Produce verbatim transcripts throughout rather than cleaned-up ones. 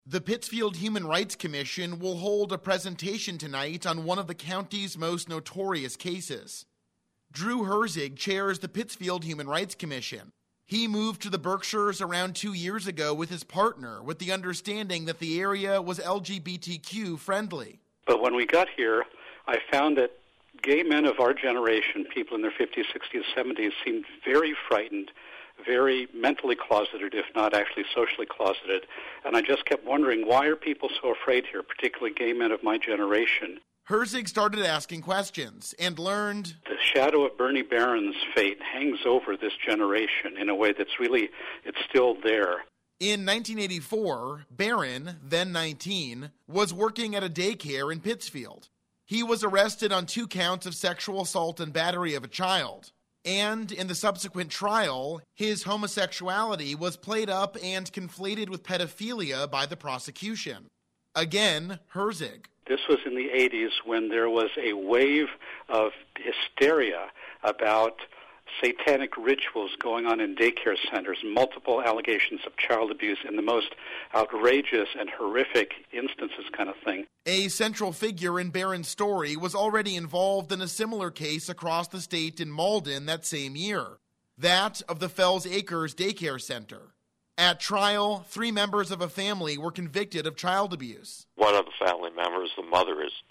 The Pittsfield Human Rights Commission will hold a presentation tonight on one of the county's most notorious cases. Drew Herzig chairs the Pittsfield Human Rights Commission. He moved to the Berkshires around two years ago with his partner, with the understanding that the area was L G B T Q friendly. But when we got here, I found that gay men of our generation, people in their fifties, sixties, seventies, seemed very frightened, very mentally closeted, if not actually socially closeted. And I just kept wondering, why are people so afraid here, particularly gay men of my generation? Herzig started asking questions and learned the shadow of Bernie Barron's fate hangs over this generation in a way that's really, it's still there. In nineteen eighty-four, Barron, then nineteen, was working at a daycare in Pittsfield. He was arrested on two counts of sexual assault and battery of a child. And in the subsequent trial, his homosexuality was played up and conflated with pedophilia by the prosecution. Again, Herzig. This was in the eighties when there was a wave of hysteria about satanic rituals going on in daycare centers, multiple allegations of child abuse in the most outrageous and horrific instances kind of thing. A central figure in Barron's story was already involved in a similar case across the state in Malden that same year, that of the Fells Acres Daycare Center. At trial, three members of a family were convicted of child abuse. One of the family members, the mother, is,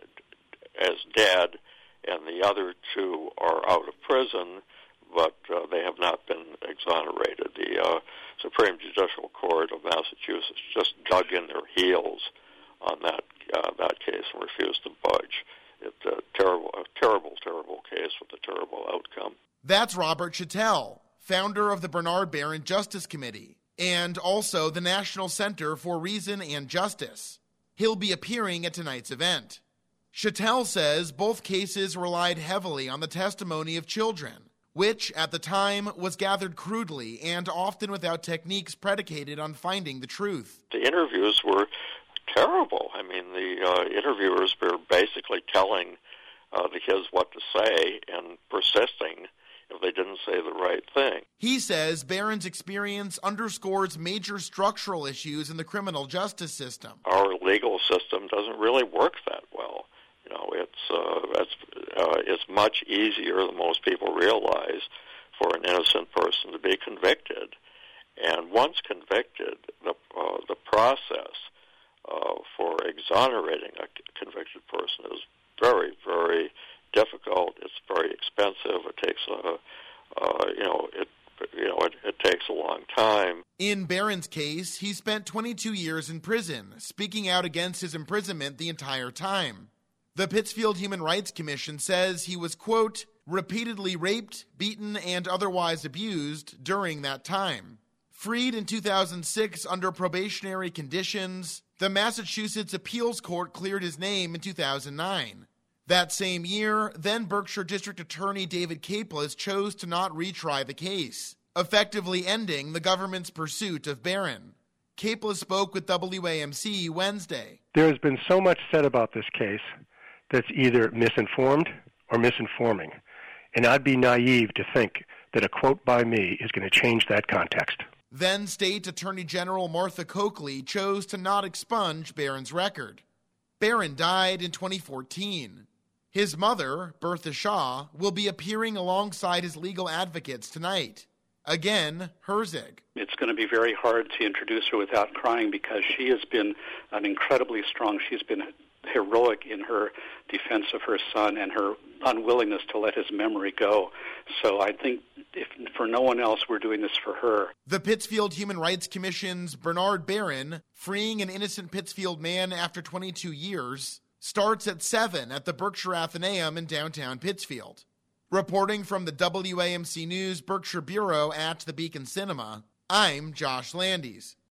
is dead, and the other two are out of prison, but uh, they have not been exonerated. The uh, Supreme Judicial Court of Massachusetts just dug in their heels on that uh, that case and refused to budge. It's a terrible, a terrible, terrible case with a terrible outcome. That's Robert Chattel, founder of the Bernard Barron Justice Committee, and also the National Center for Reason and Justice. He'll be appearing at tonight's event. Chattel says both cases relied heavily on the testimony of children, which at the time was gathered crudely and often without techniques predicated on finding the truth. The interviews were terrible. I mean, the uh, interviewers were basically telling uh, the kids what to say and persisting if they didn't say the right thing. He says Barron's experience underscores major structural issues in the criminal justice system. Our legal system doesn't really work that well. You know, it's uh, it's uh, it's much easier than most people realize for an innocent person to be convicted, and once convicted, the uh, the process uh, for exonerating a convicted person is very, very difficult. It's very expensive. It takes a uh, you know it you know it, it takes a long time. In Barron's case, he spent twenty-two years in prison, speaking out against his imprisonment the entire time. The Pittsfield Human Rights Commission says he was, quote, repeatedly raped, beaten, and otherwise abused during that time. Freed in two thousand six under probationary conditions, the Massachusetts Appeals Court cleared his name in two thousand nine. That same year, then Berkshire District Attorney David Capeless chose to not retry the case, effectively ending the government's pursuit of Barron. Capeless spoke with W A M C Wednesday. There has been so much said about this case that's either misinformed or misinforming. And I'd be naive to think that a quote by me is going to change that context. Then State Attorney General Martha Coakley chose to not expunge Barron's record. Barron died in twenty fourteen. His mother, Bertha Shaw, will be appearing alongside his legal advocates tonight. Again, Herzig. It's going to be very hard to introduce her without crying because she has been an incredibly strong, she's been heroic in her defense of her son and her unwillingness to let his memory go. So I think if for no one else, we're doing this for her. The Pittsfield Human Rights Commission's Bernard Barron, freeing an innocent Pittsfield man after twenty-two years, starts at seven at the Berkshire Athenaeum in downtown Pittsfield. Reporting from the W A M C News Berkshire Bureau at the Beacon Cinema, I'm Josh Landis.